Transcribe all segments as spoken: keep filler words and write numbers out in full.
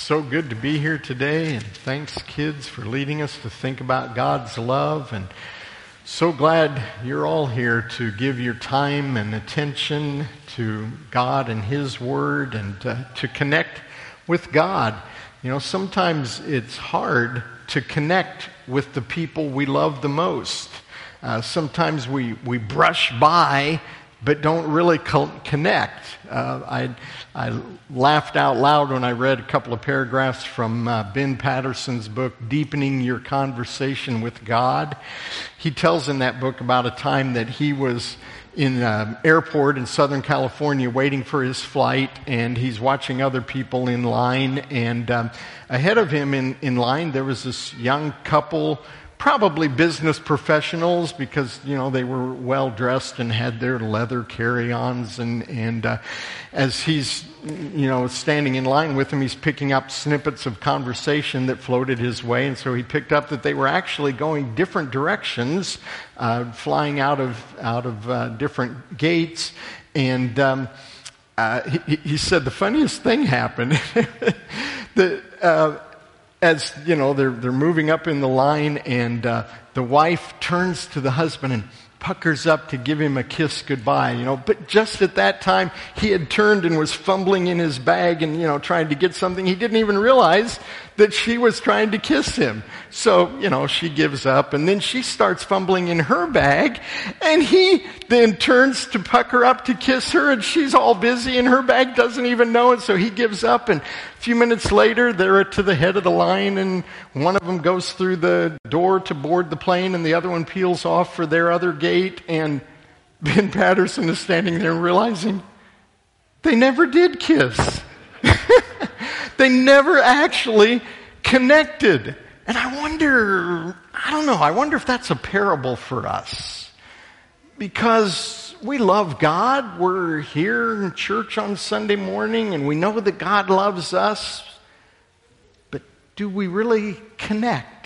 so good to be here today, and thanks, kids, for leading us to think about God's love. And so glad you're all here to give your time and attention to God and His Word, and uh, to connect with God. You know, sometimes it's hard to connect with the people we love the most. Uh, sometimes we, we brush by but don't really co- connect. Uh, I I laughed out loud when I read a couple of paragraphs from uh, Ben Patterson's book, Deepening Your Conversation with God. He tells in that book about a time that he was in an airport in Southern California waiting for his flight, and he's watching other people in line, and um, ahead of him in, in line there was this young couple, probably business professionals, because, you know, they were well dressed and had their leather carry-ons, and, and uh, as he's, you know, standing in line with them, he's picking up snippets of conversation that floated his way, and so he picked up that they were actually going different directions, uh, flying out of out of uh, different gates, and um, uh, he, he said the funniest thing happened. the uh, As, you know, they're they're moving up in the line, and uh, the wife turns to the husband and puckers up to give him a kiss goodbye, you know. But just at that time, he had turned and was fumbling in his bag and, you know, trying to get something. He didn't even realize that she was trying to kiss him. So, you know, she gives up, and then she starts fumbling in her bag, and he then turns to pucker up to kiss her, and she's all busy in her bag, doesn't even know it, so he gives up, and a few minutes later, they're to the head of the line, and one of them goes through the door to board the plane, and the other one peels off for their other gate, and Ben Patterson is standing there realizing they never did kiss. They never actually connected. And I wonder, I don't know, I wonder if that's a parable for us. Because we love God, we're here in church on Sunday morning, and we know that God loves us. But do we really connect?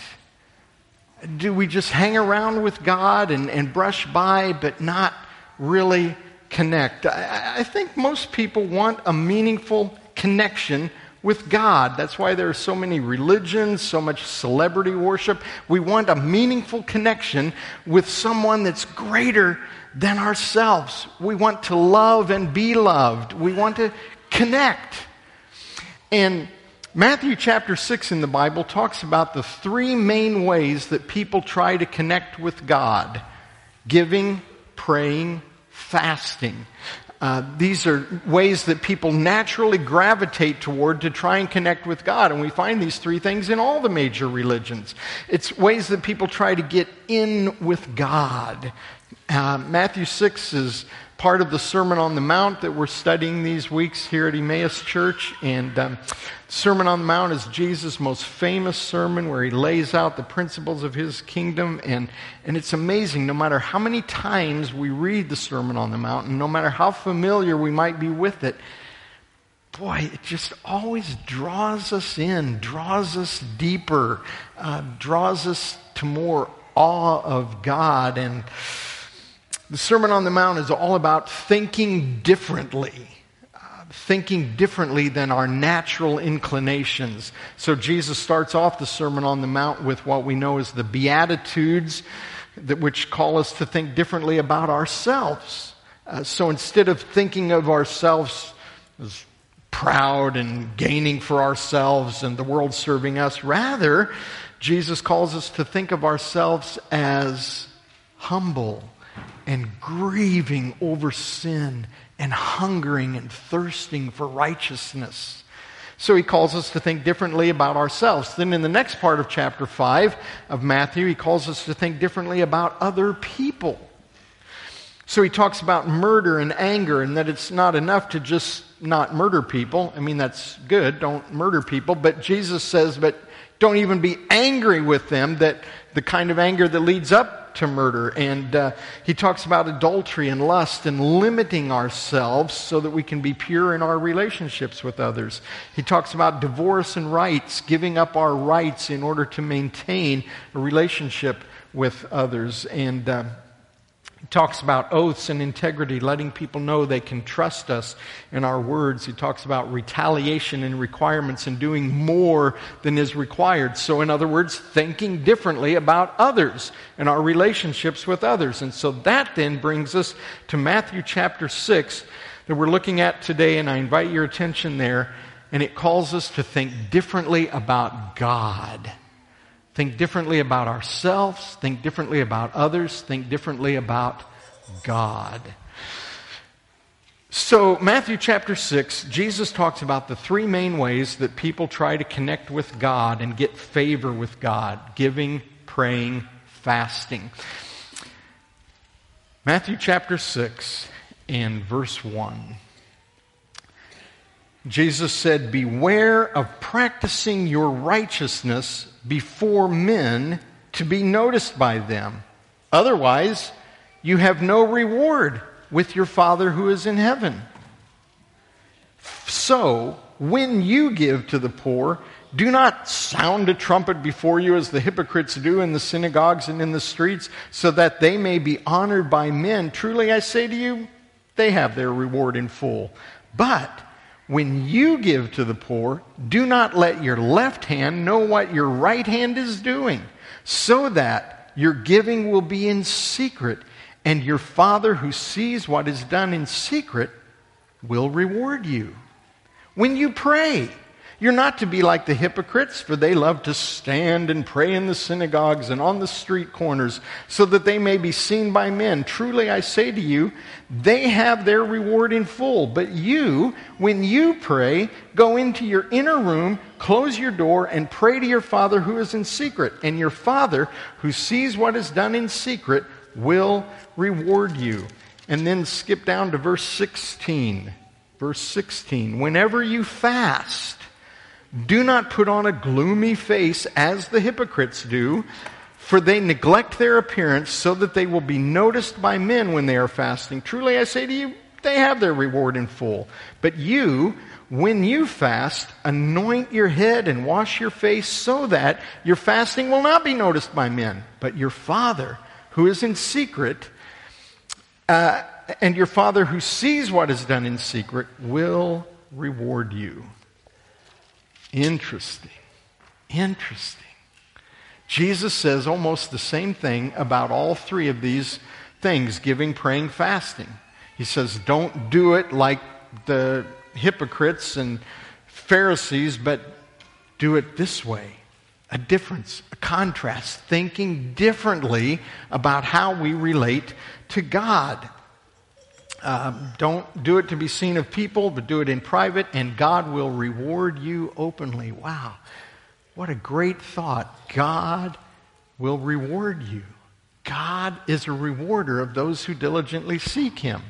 Do we just hang around with God and, and brush by, but not really connect? I, I think most people want a meaningful connection with God. That's why there are so many religions, so much celebrity worship. We want a meaningful connection with someone that's greater than ourselves. We want to love and be loved. We want to connect. And Matthew chapter six in the Bible talks about the three main ways that people try to connect with God: giving, praying, fasting. Uh, these are ways that people naturally gravitate toward to try and connect with God. And we find these three things in all the major religions. It's ways that people try to get in with God. Uh, Matthew six is part of the Sermon on the Mount that we're studying these weeks here at Emmaus Church. And um, Sermon on the Mount is Jesus' most famous sermon, where he lays out the principles of his kingdom. And, and it's amazing, no matter how many times we read the Sermon on the Mount, and no matter how familiar we might be with it, boy, it just always draws us in, draws us deeper, uh, draws us to more awe of God. And the Sermon on the Mount is all about thinking differently. Thinking differently than our natural inclinations. So Jesus starts off the Sermon on the Mount with what we know as the Beatitudes, that which call us to think differently about ourselves. Uh, so instead of thinking of ourselves as proud and gaining for ourselves and the world serving us, rather, Jesus calls us to think of ourselves as humble and grieving over sin and hungering and thirsting for righteousness. So he calls us to think differently about ourselves. Then in the next part of chapter five of Matthew, he calls us to think differently about other people. So he talks about murder and anger, and that it's not enough to just not murder people. I mean, that's good, don't murder people. But Jesus says, but don't even be angry with them, that the kind of anger that leads up to murder. And uh, he talks about adultery and lust and limiting ourselves so that we can be pure in our relationships with others. He talks about divorce and rights, giving up our rights in order to maintain a relationship with others. And uh, he talks about oaths and integrity, letting people know they can trust us in our words. He talks about retaliation and requirements and doing more than is required. So in other words, thinking differently about others and our relationships with others. And so that then brings us to Matthew chapter six that we're looking at today, and I invite your attention there. And it calls us to think differently about God. Think differently about ourselves, think differently about others, think differently about God. So, Matthew chapter six, Jesus talks about the three main ways that people try to connect with God and get favor with God: giving, praying, fasting. Matthew chapter six and verse one. Jesus said, "Beware of practicing your righteousness before men to be noticed by them. Otherwise, you have no reward with your Father who is in heaven. So, when you give to the poor, do not sound a trumpet before you as the hypocrites do in the synagogues and in the streets, so that they may be honored by men. Truly I say to you, they have their reward in full. But when you give to the poor, do not let your left hand know what your right hand is doing, so that your giving will be in secret, and your Father who sees what is done in secret will reward you. When you pray, you're not to be like the hypocrites, for they love to stand and pray in the synagogues and on the street corners, so that they may be seen by men. Truly I say to you, they have their reward in full. But you, when you pray, go into your inner room, close your door, and pray to your Father who is in secret. And your Father who sees what is done in secret will reward you." And then skip down to verse sixteen. Verse sixteen. "Whenever you fast, do not put on a gloomy face as the hypocrites do, for they neglect their appearance so that they will be noticed by men when they are fasting. Truly I say to you, they have their reward in full. But you, when you fast, anoint your head and wash your face, so that your fasting will not be noticed by men, but your Father who is in secret, uh, and your Father who sees what is done in secret will reward you." Interesting. Interesting. Jesus says almost the same thing about all three of these things: giving, praying, fasting. He says, don't do it like the hypocrites and Pharisees, but do it this way. A difference, a contrast, thinking differently about how we relate to God. Um, don't do it to be seen of people, but do it in private, and God will reward you openly. Wow, what a great thought. God will reward you. God is a rewarder of those who diligently seek Him.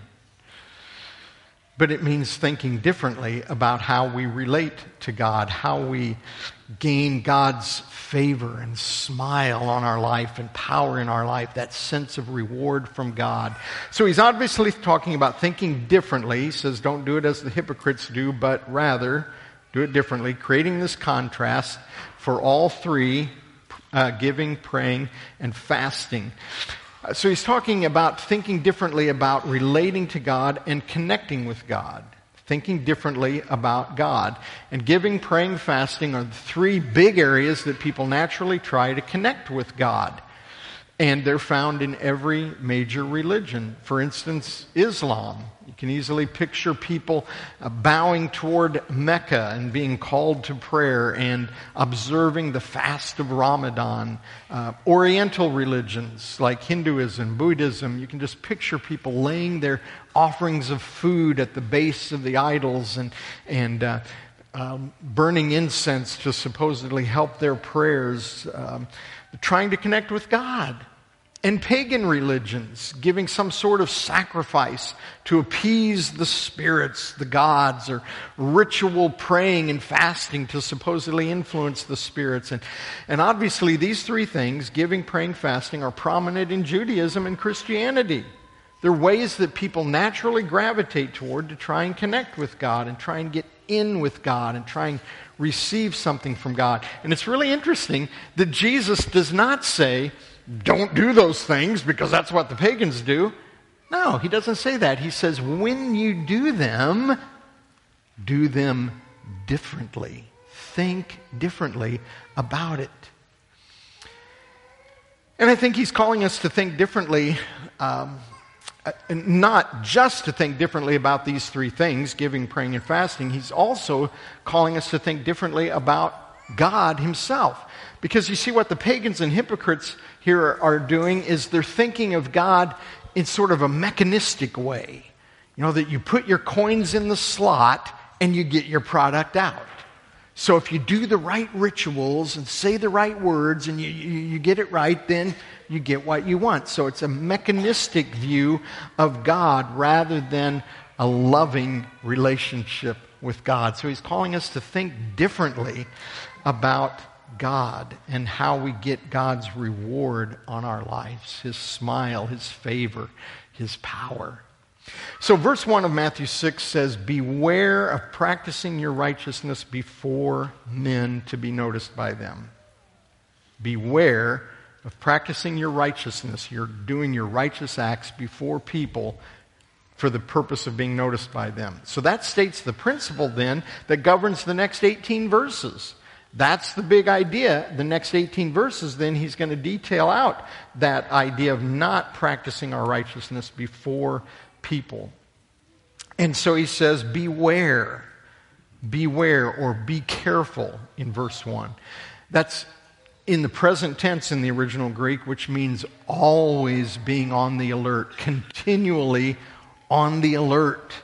But it means thinking differently about how we relate to God, how we gain God's favor and smile on our life and power in our life, that sense of reward from God. So he's obviously talking about thinking differently. He says, don't do it as the hypocrites do, but rather do it differently, creating this contrast for all three, uh, giving, praying, and fasting. Uh, so he's talking about thinking differently about relating to God and connecting with God. Thinking differently about God. And giving, praying, fasting are the three big areas that people naturally try to connect with God. And they're found in every major religion. For instance, Islam. You can easily picture people uh, bowing toward Mecca and being called to prayer and observing the fast of Ramadan. Uh, Oriental religions like Hinduism, Buddhism, you can just picture people laying their offerings of food at the base of the idols and, and uh, um, burning incense to supposedly help their prayers, um, trying to connect with God. And pagan religions, giving some sort of sacrifice to appease the spirits, the gods, or ritual praying and fasting to supposedly influence the spirits. And, and obviously these three things, giving, praying, fasting, are prominent in Judaism and Christianity. They're ways that people naturally gravitate toward to try and connect with God and try and get in with God and try and receive something from God. And it's really interesting that Jesus does not say, don't do those things because that's what the pagans do. No, he doesn't say that. He says, when you do them, do them differently. Think differently about it. And I think he's calling us to think differently, um, not just to think differently about these three things, giving, praying, and fasting. He's also calling us to think differently about God himself. Because you see, what the pagans and hypocrites here are doing is they're thinking of God in sort of a mechanistic way. You know, that you put your coins in the slot and you get your product out. So if you do the right rituals and say the right words and you, you, you get it right, then you get what you want. So it's a mechanistic view of God rather than a loving relationship with God. So he's calling us to think differently about God and how we get God's reward on our lives, his smile, his favor, his power. So verse one of Matthew six says, beware of practicing your righteousness before men to be noticed by them. Beware of practicing your righteousness. You're doing your righteous acts before people for the purpose of being noticed by them. So that states the principle then that governs the next eighteen verses. That's the big idea. The next eighteen verses, then he's going to detail out that idea of not practicing our righteousness before people. And so he says, beware, beware, or be careful in verse one. That's in the present tense in the original Greek, which means always being on the alert, continually on the alert.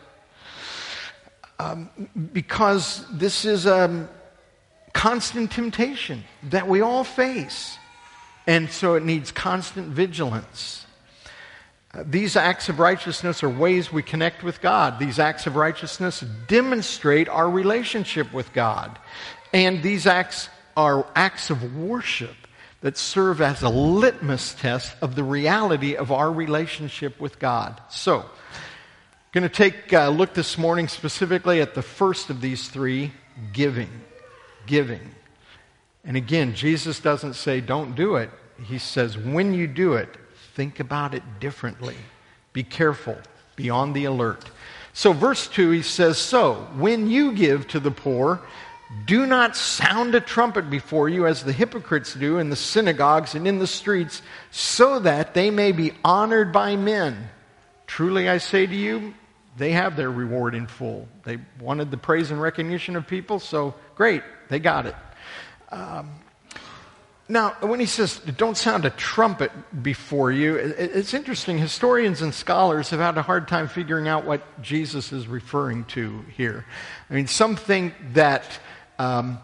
Um, because this is a constant temptation that we all face. And so it needs constant vigilance. Uh, these acts of righteousness are ways we connect with God. These acts of righteousness demonstrate our relationship with God. And these acts are acts of worship that serve as a litmus test of the reality of our relationship with God. So, I'm going to take a look this morning specifically at the first of these three, giving. Giving. And again, Jesus doesn't say don't do it. He says when you do it, think about it differently. Be careful. Be on the alert. So verse two, he says, so when you give to the poor, do not sound a trumpet before you as the hypocrites do in the synagogues and in the streets, so that they may be honored by men. Truly I say to you, they have their reward in full. They wanted the praise and recognition of people, so great, they got it. Um, now, when he says, don't sound a trumpet before you, it's interesting. Historians and scholars have had a hard time figuring out what Jesus is referring to here. I mean, some think that um,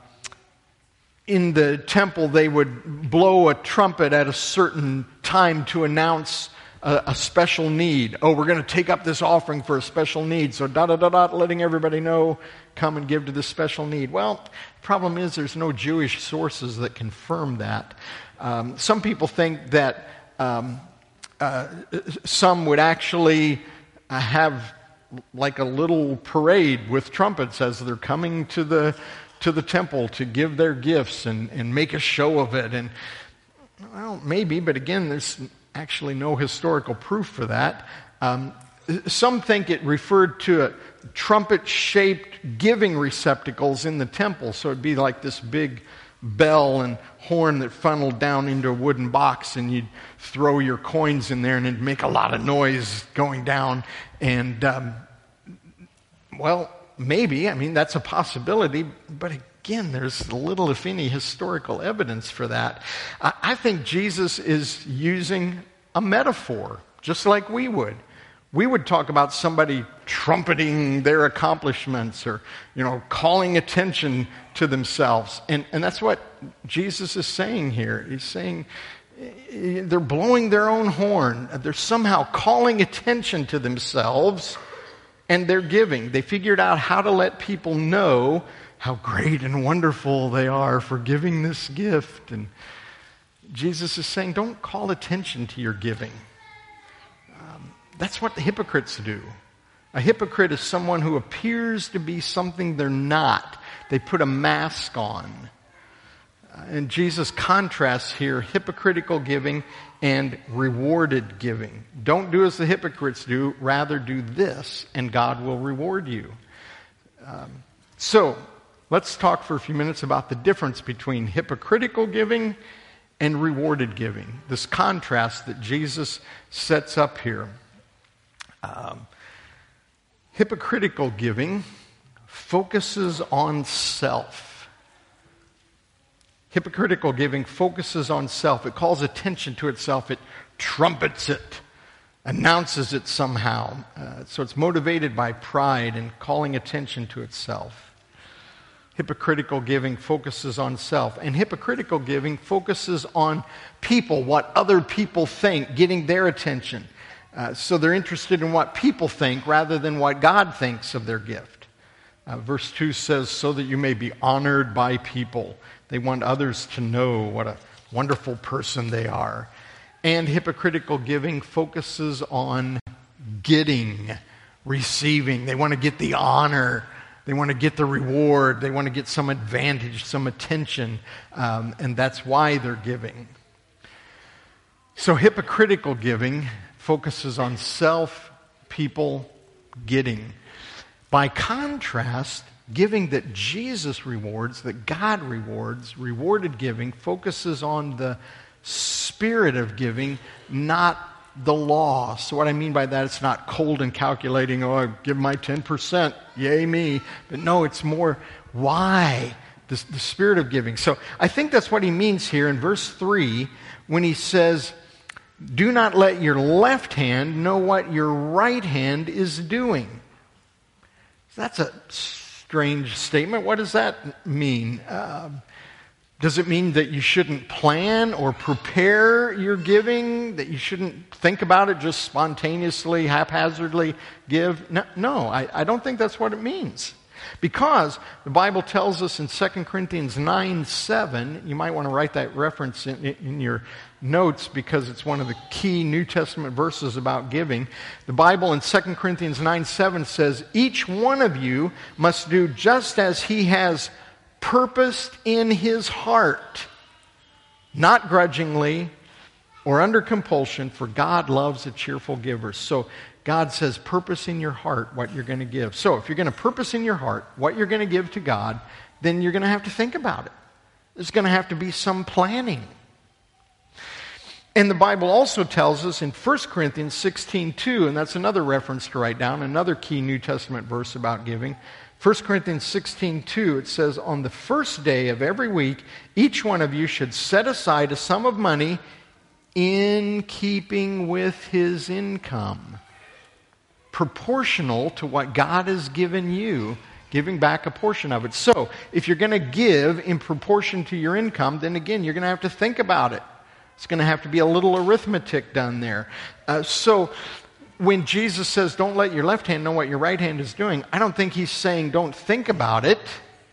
in the temple they would blow a trumpet at a certain time to announce a, a special need. Oh, we're going to take up this offering for a special need. So da-da-da-da, letting everybody know, come and give to this special need. Well, the problem is there's no Jewish sources that confirm that. Um, some people think that um, uh, some would actually uh, have like a little parade with trumpets as they're coming to the to the temple to give their gifts and, and make a show of it. And well, maybe, but again, there's actually no historical proof for that. Um, some think it referred to a trumpet-shaped giving receptacles in the temple. So it'd be like this big bell and horn that funneled down into a wooden box, and you'd throw your coins in there and it'd make a lot of noise going down. And, um, well, maybe. I mean, that's a possibility. But again, there's little, if any, historical evidence for that. I, I think Jesus is using a metaphor, just like we would. We would talk about somebody trumpeting their accomplishments or, you know, calling attention to themselves. And, and that's what Jesus is saying here. He's saying they're blowing their own horn. They're somehow calling attention to themselves, and they're giving. They figured out how to let people know how great and wonderful they are for giving this gift. And Jesus is saying, don't call attention to your giving. That's what the hypocrites do. A hypocrite is someone who appears to be something they're not. They put a mask on. And Jesus contrasts here hypocritical giving and rewarded giving. Don't do as the hypocrites do, rather do this, and God will reward you. Um, so, let's talk for a few minutes about the difference between hypocritical giving and rewarded giving. This contrast that Jesus sets up here. Um, hypocritical giving focuses on self. Hypocritical giving focuses on self. It calls attention to itself. It trumpets it, announces it somehow. Uh, so it's motivated by pride and calling attention to itself. Hypocritical giving focuses on self. And hypocritical giving focuses on people, what other people think, getting their attention. Uh, so they're interested in what people think rather than what God thinks of their gift. Uh, verse two says, so that you may be honored by people. They want others to know what a wonderful person they are. And hypocritical giving focuses on getting, receiving. They want to get the honor. They want to get the reward. They want to get some advantage, some attention. Um, and that's why they're giving. So hypocritical giving focuses on self, people, getting. By contrast, giving that Jesus rewards, that God rewards, rewarded giving, focuses on the spirit of giving, not the law. So what I mean by that, it's not cold and calculating, oh, I give my ten percent, yay me. But no, it's more why, the, the spirit of giving. So I think that's what he means here in verse three when he says, do not let your left hand know what your right hand is doing. That's a strange statement. What does that mean? Uh, does it mean that you shouldn't plan or prepare your giving? That you shouldn't think about it, just spontaneously, haphazardly give? No, no I, I don't think that's what it means. Because the Bible tells us in Second Corinthians nine seven, you might want to write that reference in, in your notes because it's one of the key New Testament verses about giving. The Bible in Second Corinthians nine seven says, each one of you must do just as he has purposed in his heart, not grudgingly or under compulsion, for God loves a cheerful giver. So God says, purpose in your heart what you're going to give. So if you're going to purpose in your heart what you're going to give to God, then you're going to have to think about it. There's going to have to be some planning. And the Bible also tells us in First Corinthians sixteen two, and that's another reference to write down, another key New Testament verse about giving. First Corinthians sixteen two, it says, on the first day of every week, each one of you should set aside a sum of money in keeping with his income, proportional to what God has given you, giving back a portion of it. So, if you're going to give in proportion to your income, then again, you're going to have to think about it. It's going to have to be a little arithmetic done there. Uh, so, when Jesus says, don't let your left hand know what your right hand is doing, I don't think he's saying don't think about it.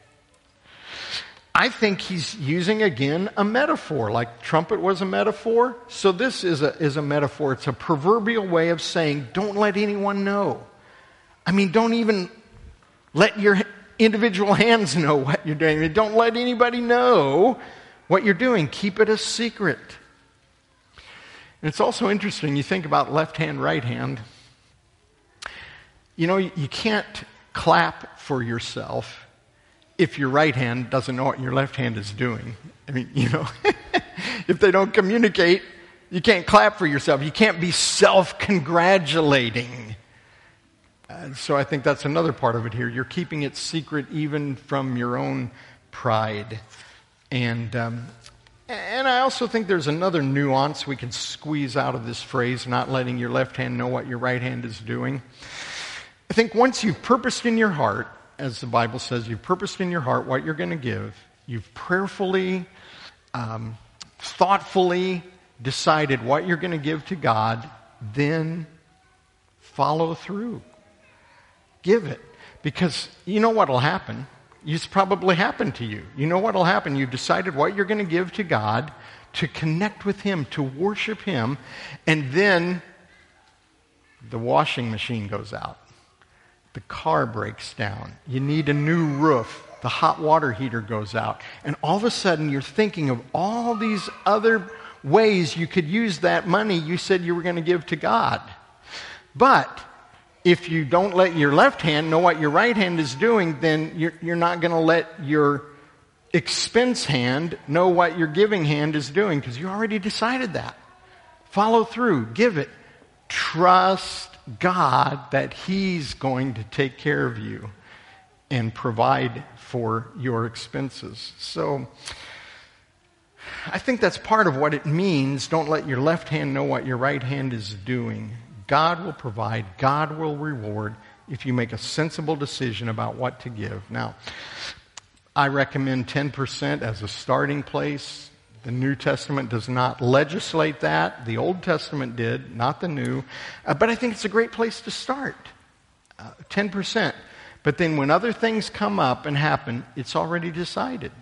I think he's using, again, a metaphor, like trumpet was a metaphor. So this is a, is a metaphor. It's a proverbial way of saying, don't let anyone know. I mean, don't even let your individual hands know what you're doing. Don't let anybody know what you're doing. Keep it a secret. And it's also interesting, you think about left hand, right hand. You know, you can't clap for yourself if your right hand doesn't know what your left hand is doing. I mean, you know, if they don't communicate, you can't clap for yourself. You can't be self-congratulating. Uh, so I think that's another part of it here. You're keeping it secret even from your own pride. And um, and I also think there's another nuance we can squeeze out of this phrase, not letting your left hand know what your right hand is doing. I think once you've purposed in your heart, as the Bible says, you've purposed in your heart what you're going to give. You've prayerfully, um, thoughtfully decided what you're going to give to God. Then follow through. Give it. Because you know what will happen. It's probably happened to you. You know what will happen. You've decided what you're going to give to God to connect with Him, to worship Him. And then the washing machine goes out. The car breaks down. You need a new roof. The hot water heater goes out. And all of a sudden you're thinking of all these other ways you could use that money you said you were going to give to God. But if you don't let your left hand know what your right hand is doing, then you're, you're not going to let your expense hand know what your giving hand is doing, because you already decided that. Follow through. Give it. Trust God that He's going to take care of you and provide for your expenses. So I think that's part of what it means. Don't let your left hand know what your right hand is doing. God will provide. God will reward if you make a sensible decision about what to give. Now, I recommend ten percent as a starting place. The New Testament does not legislate that. The Old Testament did, not the New. Uh, but I think it's a great place to start. Uh, ten percent. But then when other things come up and happen, it's already decided.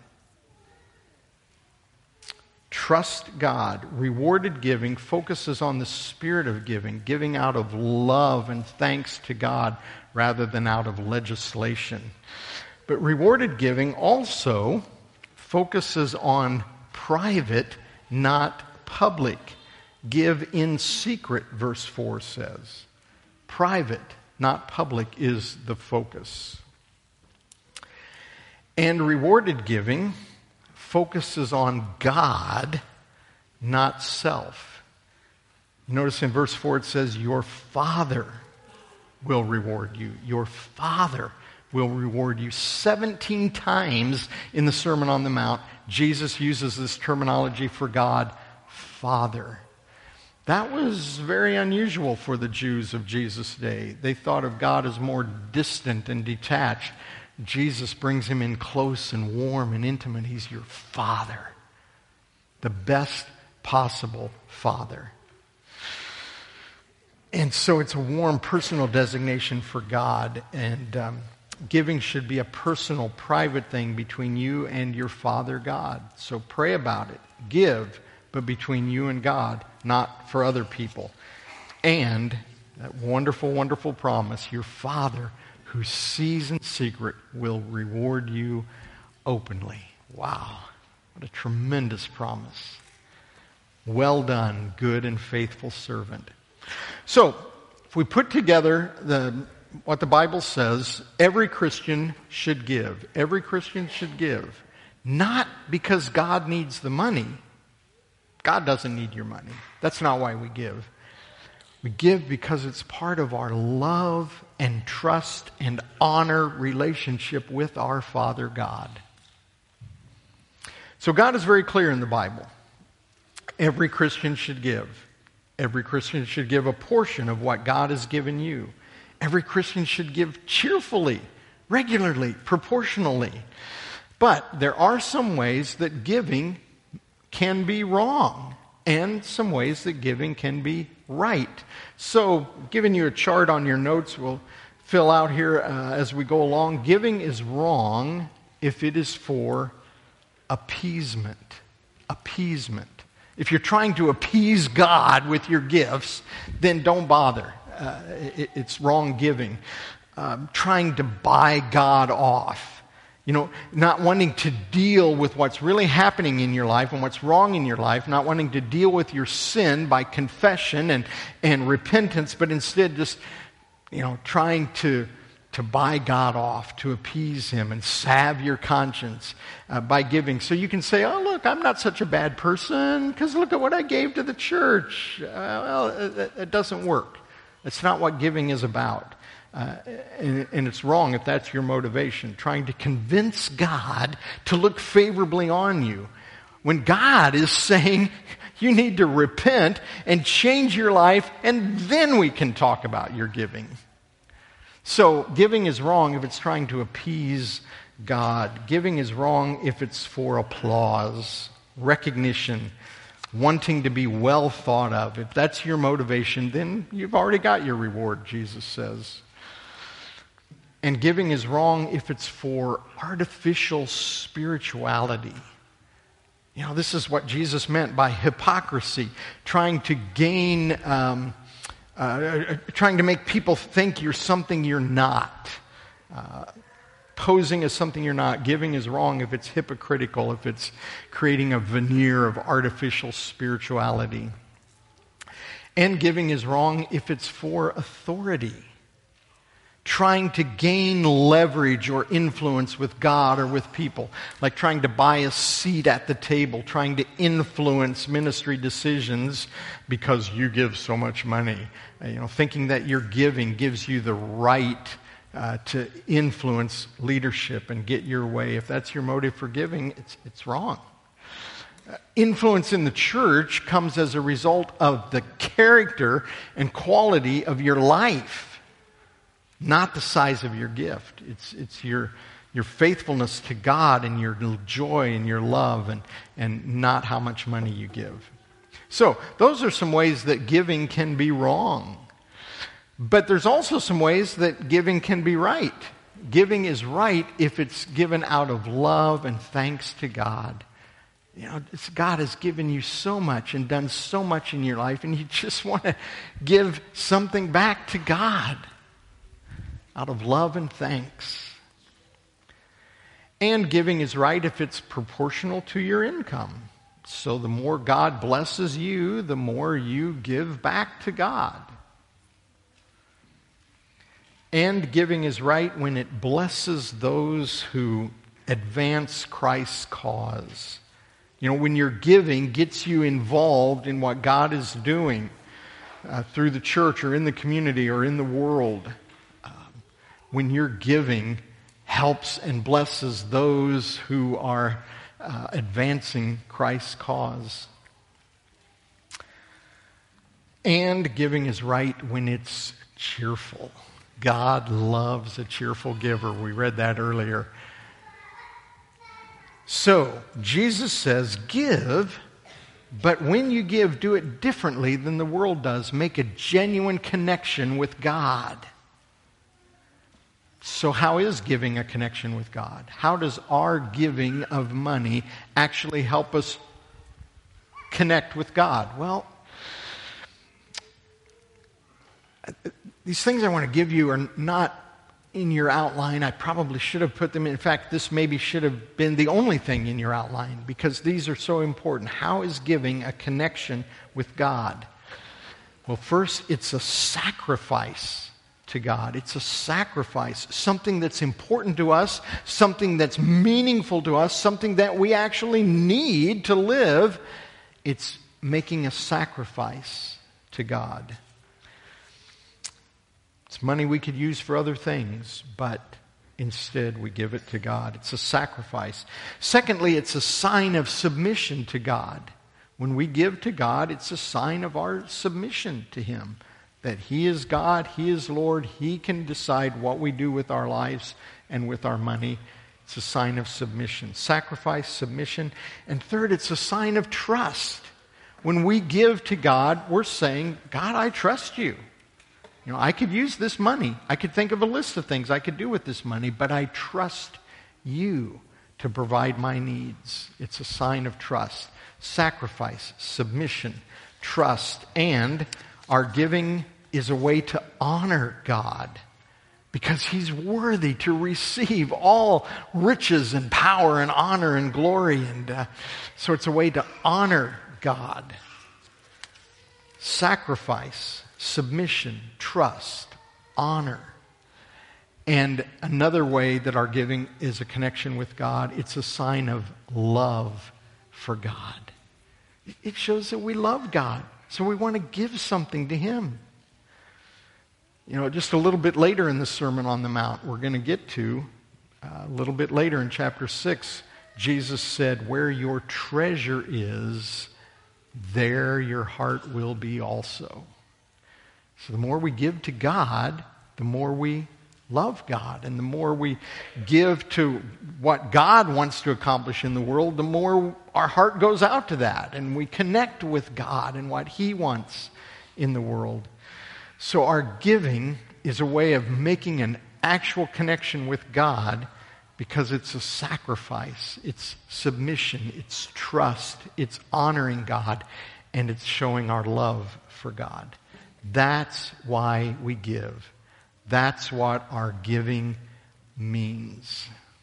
Trust God. Rewarded giving focuses on the spirit of giving, giving out of love and thanks to God rather than out of legislation. But rewarded giving also focuses on private, not public. Give in secret, verse four says. Private, not public, is the focus. And rewarded giving focuses on God, not self. Notice in verse four it says, your Father will reward you. Your Father will reward you. seventeen times in the Sermon on the Mount, Jesus uses this terminology for God, Father. That was very unusual for the Jews of Jesus' day. They thought of God as more distant and detached. Jesus brings him in close and warm and intimate. He's your Father. The best possible Father. And so it's a warm personal designation for God. And um, giving should be a personal, private thing between you and your Father God. So pray about it. Give, but between you and God, not for other people. And that wonderful, wonderful promise, your Father who sees in secret will reward you openly. Wow, what a tremendous promise. Well done, good and faithful servant. So, if we put together the what the Bible says, every Christian should give. Every Christian should give. Not because God needs the money. God doesn't need your money. That's not why we give. We give because it's part of our love and trust and honor relationship with our Father God. So God is very clear in the Bible. Every Christian should give. Every Christian should give a portion of what God has given you. Every Christian should give cheerfully, regularly, proportionally. But there are some ways that giving can be wrong, and some ways that giving can be right. So, giving you a chart on your notes, we'll fill out here uh, as we go along. Giving is wrong if it is for appeasement. Appeasement. If you're trying to appease God with your gifts, then don't bother. Uh, it, it's wrong giving. Um, trying to buy God off. You know, not wanting to deal with what's really happening in your life and what's wrong in your life, not wanting to deal with your sin by confession and, and repentance, but instead just, you know, trying to, to buy God off, to appease Him and salve your conscience uh, by giving. So you can say, oh, look, I'm not such a bad person because look at what I gave to the church. Uh, well, it, it doesn't work. That's not what giving is about. Uh, and, and it's wrong if that's your motivation, trying to convince God to look favorably on you. When God is saying you need to repent and change your life, and then we can talk about your giving. So giving is wrong if it's trying to appease God. Giving is wrong if it's for applause, recognition, wanting to be well thought of. If that's your motivation, then you've already got your reward, Jesus says. And giving is wrong if it's for artificial spirituality. You know, this is what Jesus meant by hypocrisy, trying to gain, um, uh, trying to make people think you're something you're not. Uh, posing as something you're not. Giving is wrong if it's hypocritical, if it's creating a veneer of artificial spirituality. And giving is wrong if it's for authority, trying to gain leverage or influence with God or with people, like trying to buy a seat at the table, trying to influence ministry decisions because you give so much money. You know, thinking that your giving gives you the right uh, to influence leadership and get your way. If that's your motive for giving, it's it's wrong. Uh, influence in the church comes as a result of the character and quality of your life, not the size of your gift. It's it's your your faithfulness to God and your joy and your love, and, and not how much money you give. So those are some ways that giving can be wrong. But there's also some ways that giving can be right. Giving is right if it's given out of love and thanks to God. You know, it's, God has given you so much and done so much in your life, and you just want to give something back to God out of love and thanks. And giving is right if it's proportional to your income. So the more God blesses you, the more you give back to God. And giving is right when it blesses those who advance Christ's cause. You know, when your giving gets you involved in what God is doing uh, through the church or in the community or in the world. Um, when your giving helps and blesses those who are uh, advancing Christ's cause. And giving is right when it's cheerful. God loves a cheerful giver. We read that earlier. So, Jesus says, give, but when you give, do it differently than the world does. Make a genuine connection with God. So how is giving a connection with God? How does our giving of money actually help us connect with God? Well, these things I want to give you are not in your outline. I probably should have put them in. In fact, this maybe should have been the only thing in your outline because these are so important. How is giving a connection with God? Well, first, it's a sacrifice to God. It's a sacrifice, something that's important to us, something that's meaningful to us, something that we actually need to live. It's making a sacrifice to God. It's money we could use for other things, but instead we give it to God. It's a sacrifice. Secondly, it's a sign of submission to God. When we give to God, it's a sign of our submission to Him. That He is God, He is Lord, He can decide what we do with our lives and with our money. It's a sign of submission. Sacrifice, submission. And third, it's a sign of trust. When we give to God, we're saying, God, I trust you. You know, I could use this money. I could think of a list of things I could do with this money, but I trust you to provide my needs. It's a sign of trust. Sacrifice, submission, trust, and our giving is a way to honor God because He's worthy to receive all riches and power and honor and glory. And uh, so it's a way to honor God. Sacrifice, submission, trust, honor. And another way that our giving is a connection with God, it's a sign of love for God. It shows that we love God. So we want to give something to Him. You know, just a little bit later in the Sermon on the Mount, we're going to get to, uh, a little bit later in chapter six, Jesus said, where your treasure is, there your heart will be also. So the more we give to God, the more we love God. And the more we give to what God wants to accomplish in the world, the more our heart goes out to that. And we connect with God and what He wants in the world. So our giving is a way of making an actual connection with God because it's a sacrifice, it's submission, it's trust, it's honoring God, and it's showing our love for God. That's why we give. That's what our giving means.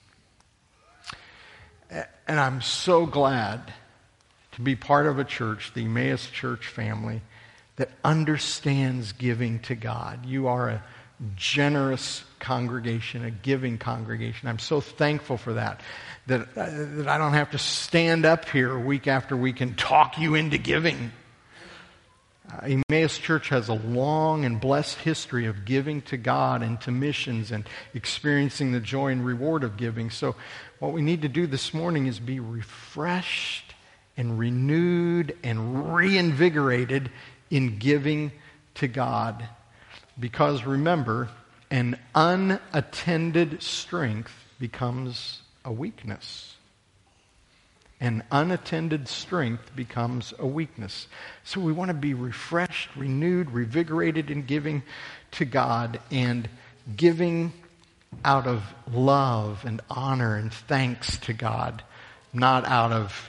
And I'm so glad to be part of a church, the Emmaus Church family, that understands giving to God. You are a generous congregation, a giving congregation. I'm so thankful for that, that, uh, that I don't have to stand up here week after week and talk you into giving. Uh, Emmaus Church has a long and blessed history of giving to God and to missions and experiencing the joy and reward of giving. So what we need to do this morning is be refreshed and renewed and reinvigorated in giving to God. Because remember, an unattended strength becomes a weakness. An unattended strength becomes a weakness. So we want to be refreshed, renewed, revigorated in giving to God, and giving out of love and honor and thanks to God, not out of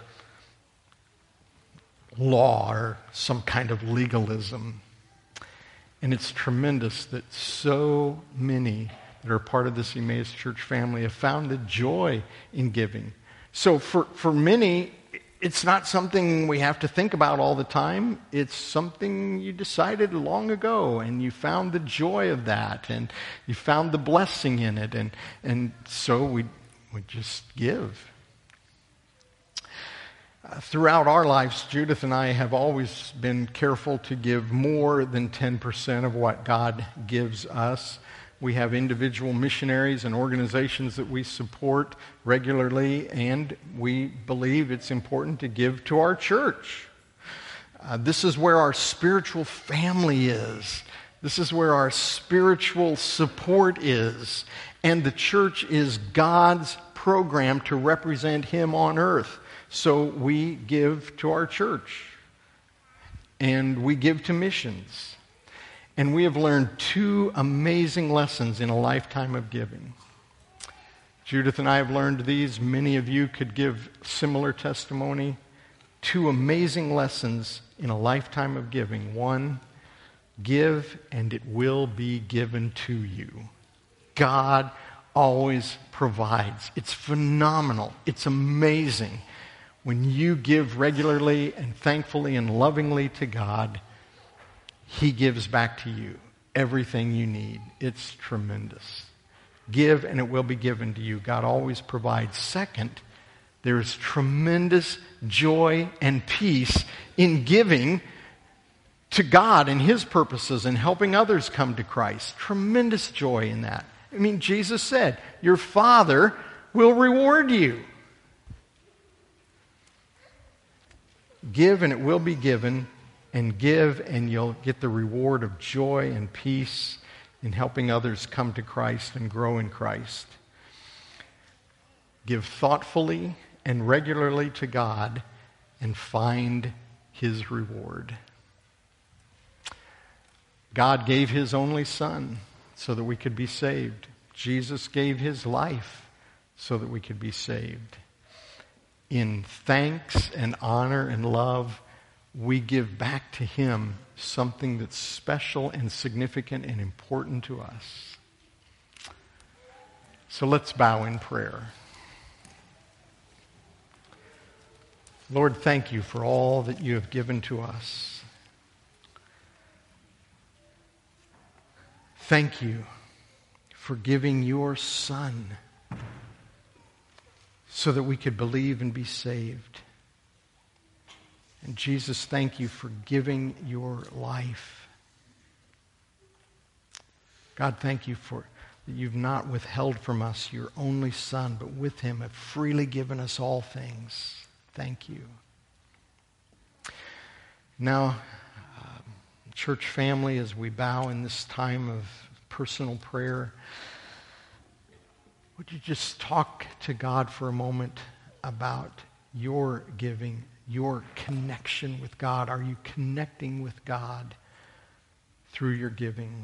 law or some kind of legalism. And it's tremendous that so many that are part of this Emmaus Church family have found the joy in giving. So for, for many, it's not something we have to think about all the time. It's something you decided long ago, and you found the joy of that, and you found the blessing in it, and, and so we, we just give. Uh, throughout our lives, Judith and I have always been careful to give more than ten percent of what God gives us. We have individual missionaries and organizations that we support regularly, and we believe it's important to give to our church. Uh, this is where our spiritual family is. This is where our spiritual support is. And the church is God's program to represent Him on earth. So we give to our church, and we give to missions. And we have learned two amazing lessons in a lifetime of giving. Judith and I have learned these. Many of you could give similar testimony. Two amazing lessons in a lifetime of giving. One, give and it will be given to you. God always provides. It's phenomenal. It's amazing. When you give regularly and thankfully and lovingly to God, He gives back to you everything you need. It's tremendous. Give and it will be given to you. God always provides. Second, there's tremendous joy and peace in giving to God and His purposes and helping others come to Christ. Tremendous joy in that. I mean, Jesus said, your Father will reward you. Give and it will be given, and give and you'll get the reward of joy and peace in helping others come to Christ and grow in Christ. Give thoughtfully and regularly to God and find His reward. God gave His only Son so that we could be saved. Jesus gave His life so that we could be saved. In thanks and honor and love, we give back to Him something that's special and significant and important to us. So let's bow in prayer. Lord, thank You for all that You have given to us. Thank You for giving Your Son so that we could believe and be saved. And Jesus, thank You for giving Your life. God, thank You for that You've not withheld from us Your only Son, but with Him have freely given us all things. Thank You. Now, uh, church family, as we bow in this time of personal prayer, would you just talk to God for a moment about your giving, your connection with God? Are you connecting with God through your giving?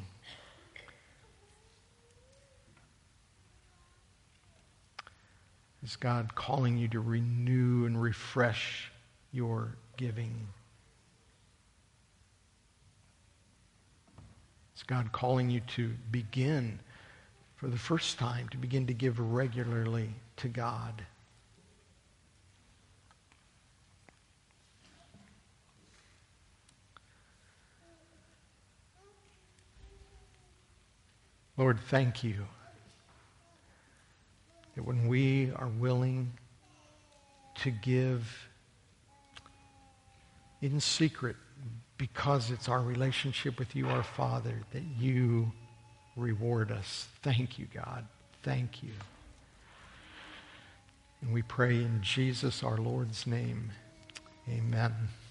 Is God calling you to renew and refresh your giving? Is God calling you to begin for the first time to begin to give regularly to God. Lord, thank you that when we are willing to give in secret because it's our relationship with you, our Father, that you reward us. Thank you, God. Thank you. And we pray in Jesus, our Lord's name. Amen.